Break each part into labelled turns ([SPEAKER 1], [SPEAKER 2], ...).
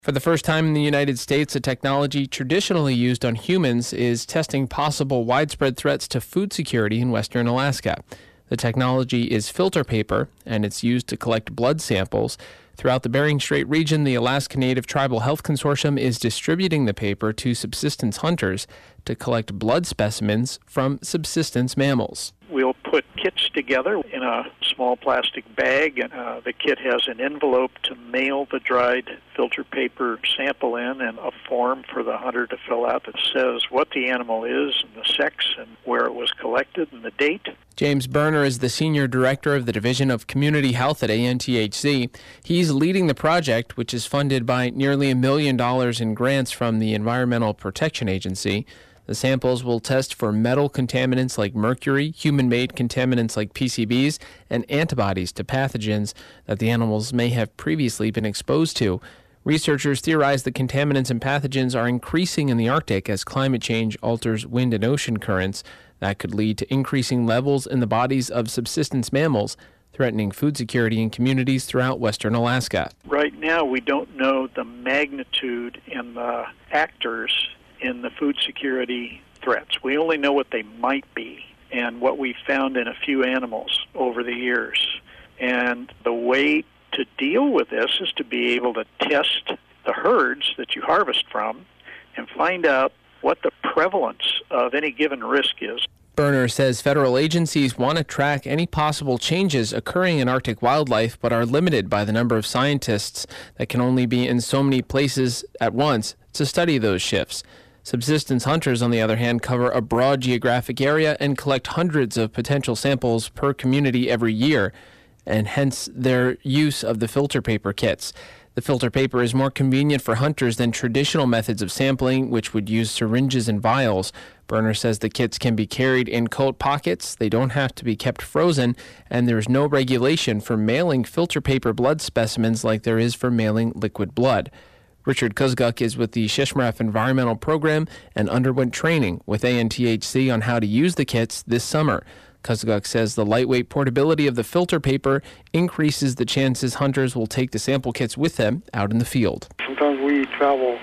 [SPEAKER 1] For the first time in the United States, a technology traditionally used on humans is testing possible widespread threats to food security in western Alaska. The technology is filter paper, and it's used to collect blood samples. Throughout the Bering Strait region, the Alaska Native Tribal Health Consortium is distributing the paper to subsistence hunters to collect blood specimens from subsistence mammals.
[SPEAKER 2] We'll put kits together in a small plastic bag, and the kit has an envelope to mail the dried filter paper sample in, and a form for the hunter to fill out that says what the animal is, and the sex, and where it was collected, and the date.
[SPEAKER 1] James Berner is the Senior Director of the Division of Community Health at ANTHC. He's leading the project, which is funded by nearly $1 million in grants from the Environmental Protection Agency. The samples will test for metal contaminants like mercury, human-made contaminants like PCBs, and antibodies to pathogens that the animals may have previously been exposed to. Researchers theorize the contaminants and pathogens are increasing in the Arctic as climate change alters wind and ocean currents. That could lead to increasing levels in the bodies of subsistence mammals, threatening food security in communities throughout western Alaska.
[SPEAKER 2] Right now, we don't know the magnitude and the actors in the food security threats. We only know what they might be and what we found in a few animals over the years. And the way to deal with this is to be able to test the herds that you harvest from and find out what the prevalence of any given risk is.
[SPEAKER 1] Berner says federal agencies want to track any possible changes occurring in Arctic wildlife, but are limited by the number of scientists that can only be in so many places at once to study those shifts. Subsistence hunters, on the other hand, cover a broad geographic area and collect hundreds of potential samples per community every year, and hence their use of the filter paper kits. The filter paper is more convenient for hunters than traditional methods of sampling, which would use syringes and vials. Berner says the kits can be carried in coat pockets, they don't have to be kept frozen, and there is no regulation for mailing filter paper blood specimens like there is for mailing liquid blood. Richard Kuzguk is with the Shishmaref Environmental Program and underwent training with ANTHC on how to use the kits this summer. Kuzguk says the lightweight portability of the filter paper increases the chances hunters will take the sample kits with them out in the field.
[SPEAKER 3] Sometimes we travel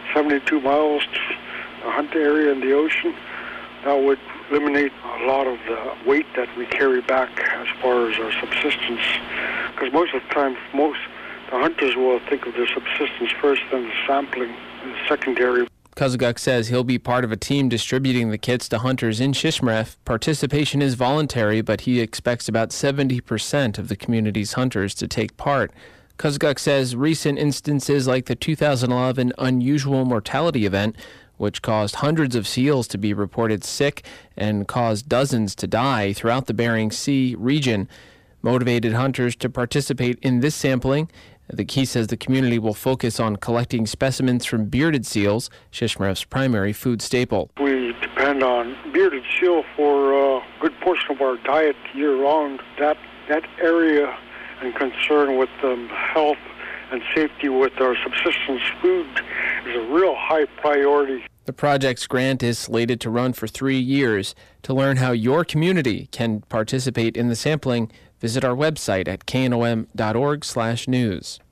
[SPEAKER 3] 72 miles to a hunt area in the ocean. That would eliminate a lot of the weight that we carry back as far as our subsistence. Because most of the time, the hunters will think of their subsistence first, then the sampling is secondary.
[SPEAKER 1] Kuzguk says he'll be part of a team distributing the kits to hunters in Shishmaref. Participation is voluntary, but he expects about 70% of the community's hunters to take part. Kuzguk says recent instances like the 2011 unusual mortality event, which caused hundreds of seals to be reported sick and caused dozens to die throughout the Bering Sea region, motivated hunters to participate in this sampling. He says the community will focus on collecting specimens from bearded seals, Shishmaref's primary food staple.
[SPEAKER 3] We depend on bearded seal for a good portion of our diet year-round. That area and concern with health and safety with our subsistence food is a real high priority.
[SPEAKER 1] The project's grant is slated to run for 3 years. To learn how your community can participate in the sampling, visit our website at knom.org/news.